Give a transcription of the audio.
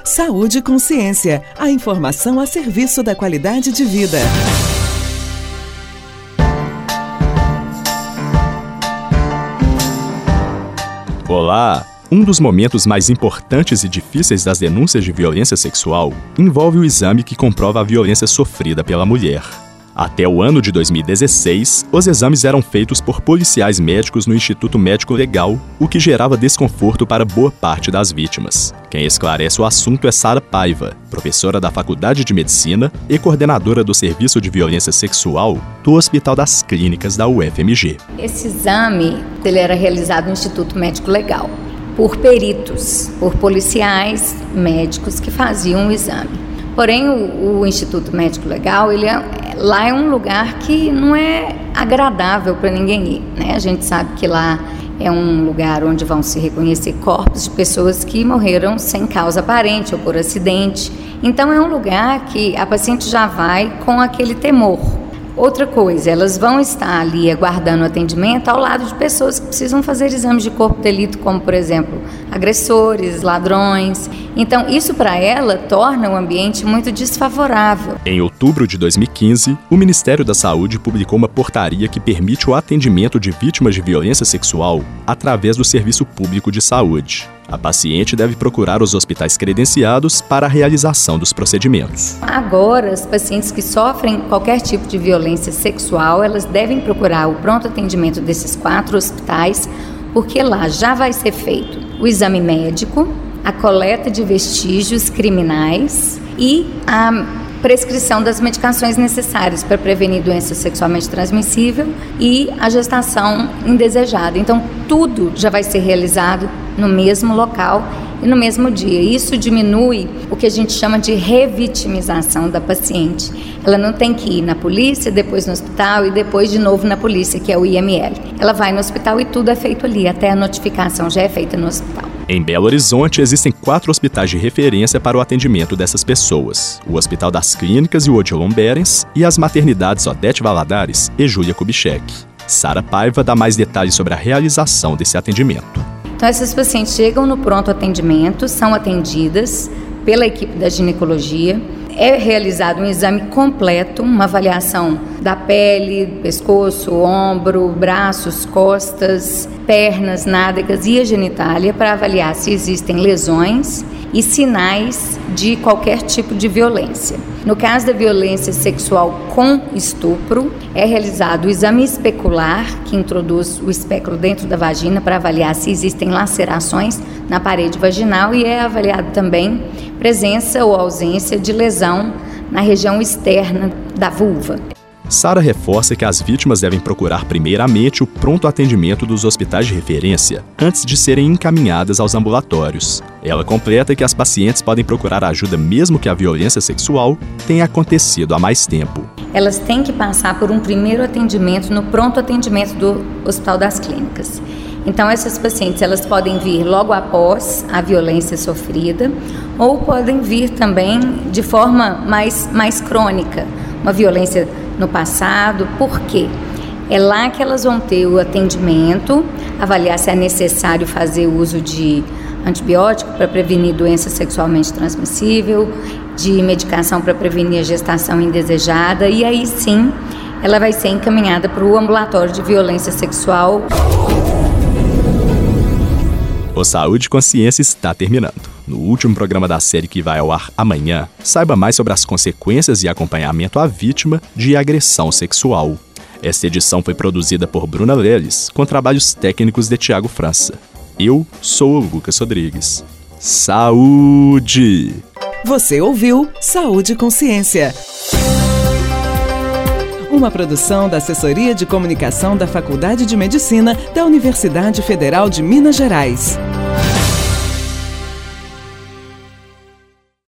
Saúde e Consciência, a informação a serviço da qualidade de vida. Olá! Um dos momentos mais importantes e difíceis das denúncias de violência sexual envolve o exame que comprova a violência sofrida pela mulher. Até o ano de 2016, os exames eram feitos por policiais médicos no Instituto Médico Legal, o que gerava desconforto para boa parte das vítimas. Quem esclarece o assunto é Sara Paiva, professora da Faculdade de Medicina e coordenadora do Serviço de Violência Sexual do Hospital das Clínicas da UFMG. Esse exame ele era realizado no Instituto Médico Legal por peritos, por policiais médicos que faziam o exame. Porém, o Instituto Médico Legal, lá é um lugar que não é agradável para ninguém ir, né? A gente sabe que lá é um lugar onde vão se reconhecer corpos de pessoas que morreram sem causa aparente ou por acidente. Então, é um lugar que a paciente já vai com aquele temor. Outra coisa, elas vão estar ali aguardando atendimento ao lado de pessoas que precisam fazer exames de corpo de delito, como, por exemplo, agressores, ladrões. Então, isso para ela torna o ambiente muito desfavorável. Em outubro de 2015, o Ministério da Saúde publicou uma portaria que permite o atendimento de vítimas de violência sexual através do Serviço Público de Saúde. A paciente deve procurar os hospitais credenciados para a realização dos procedimentos. Agora, as pacientes que sofrem qualquer tipo de violência sexual, elas devem procurar o pronto atendimento desses 4 hospitais, porque lá já vai ser feito o exame médico, a coleta de vestígios criminais e a prescrição das medicações necessárias para prevenir doença sexualmente transmissível e a gestação indesejada. Então, tudo já vai ser realizado no mesmo local e no mesmo dia. Isso diminui o que a gente chama de revitimização da paciente. Ela não tem que ir na polícia, depois no hospital e depois de novo na polícia, que é o IML. Ela vai no hospital e tudo é feito ali, até a notificação já é feita no hospital. Em Belo Horizonte, existem 4 hospitais de referência para o atendimento dessas pessoas: o Hospital das Clínicas e o Odilon Berens e as maternidades Odete Valadares e Júlia Kubitschek. Sara Paiva dá mais detalhes sobre a realização desse atendimento. Então, essas pacientes chegam no pronto atendimento, são atendidas pela equipe da ginecologia. É realizado um exame completo, uma avaliação da pele, pescoço, ombro, braços, costas, pernas, nádegas e a genitália para avaliar se existem lesões e sinais de qualquer tipo de violência. No caso da violência sexual com estupro, é realizado o exame especular, que introduz o espéculo dentro da vagina para avaliar se existem lacerações na parede vaginal, e é avaliado também presença ou ausência de lesão na região externa da vulva. Sara reforça que as vítimas devem procurar primeiramente o pronto atendimento dos hospitais de referência antes de serem encaminhadas aos ambulatórios. Ela completa que as pacientes podem procurar ajuda mesmo que a violência sexual tenha acontecido há mais tempo. Elas têm que passar por um primeiro atendimento no pronto atendimento do Hospital das Clínicas. Então, essas pacientes elas podem vir logo após a violência sofrida ou podem vir também de forma mais crônica, uma violência no passado. Por quê? É lá que elas vão ter o atendimento, avaliar se é necessário fazer uso de antibiótico para prevenir doença sexualmente transmissível, de medicação para prevenir a gestação indesejada, e aí sim ela vai ser encaminhada para o ambulatório de violência sexual. O Saúde e Consciência está terminando. No último programa da série, que vai ao ar amanhã, saiba mais sobre as consequências e acompanhamento à vítima de agressão sexual. Esta edição foi produzida por Bruna Leles, com trabalhos técnicos de Tiago França. Eu sou o Lucas Rodrigues. Saúde! Você ouviu Saúde e Consciência. Uma produção da Assessoria de Comunicação da Faculdade de Medicina da Universidade Federal de Minas Gerais.